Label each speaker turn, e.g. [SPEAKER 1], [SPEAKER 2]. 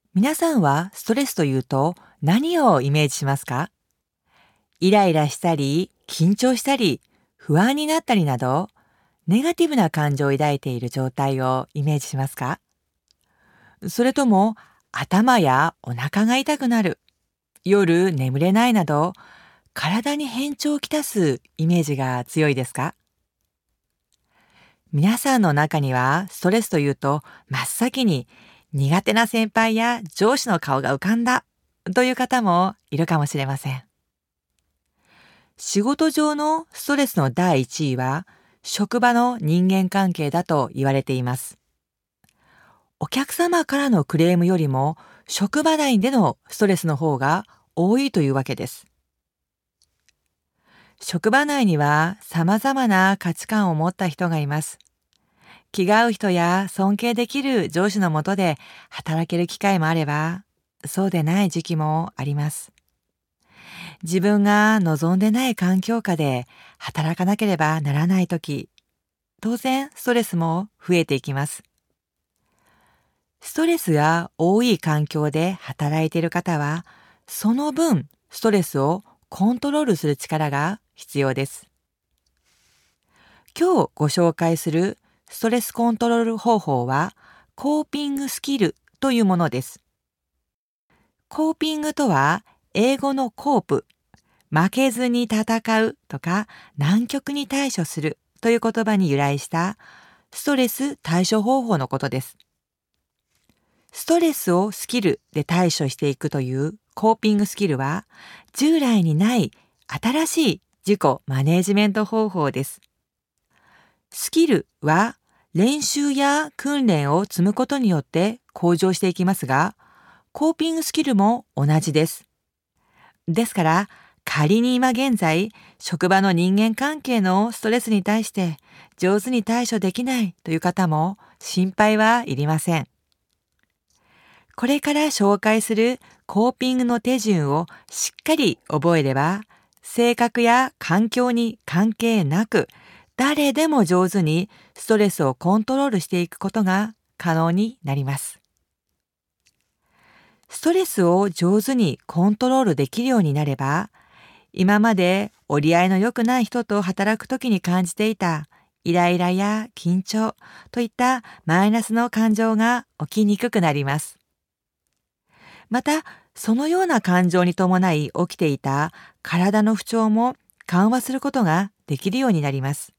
[SPEAKER 1] 皆さんはストレスというと何をイメージしますか？イライラしたり、緊張したり、不安になったりなど、ネガティブな感情を抱いている状態をイメージしますか？それとも頭やお腹が痛くなる、夜眠れないなど、体に変調をきたすイメージが強いですか？皆さんの中にはストレスというと真っ先に苦手な先輩や上司の顔が浮かんだという方もいるかもしれません。仕事上のストレスの第一位は職場の人間関係だと言われています。お客様からのクレームよりも職場内でのストレスの方が多いというわけです。職場内には様々な価値観を持った人がいます。気が合う人や尊敬できる上司の下で働ける機会もあれば、そうでない時期もあります。自分が望んでない環境下で働かなければならないとき、当然ストレスも増えていきます。ストレスが多い環境で働いている方は、その分ストレスをコントロールする力が必要です。今日ご紹介するストレスコントロール方法は、コーピングスキルというものです。コーピングとは、英語のコープ、負けずに戦うとか難局に対処するという言葉に由来したストレス対処方法のことです。ストレスをスキルで対処していくというコーピングスキルは、従来にない新しい自己マネージメント方法です。スキルは練習や訓練を積むことによって向上していきますが、コーピングスキルも同じです。ですから、仮に今現在、職場の人間関係のストレスに対して上手に対処できないという方も心配はいりません。これから紹介するコーピングの手順をしっかり覚えれば、性格や環境に関係なく、誰でも上手にストレスをコントロールしていくことが可能になります。ストレスを上手にコントロールできるようになれば、今まで折り合いの良くない人と働くときに感じていたイライラや緊張といったマイナスの感情が起きにくくなります。また、そのような感情に伴い起きていた体の不調も緩和することができるようになります。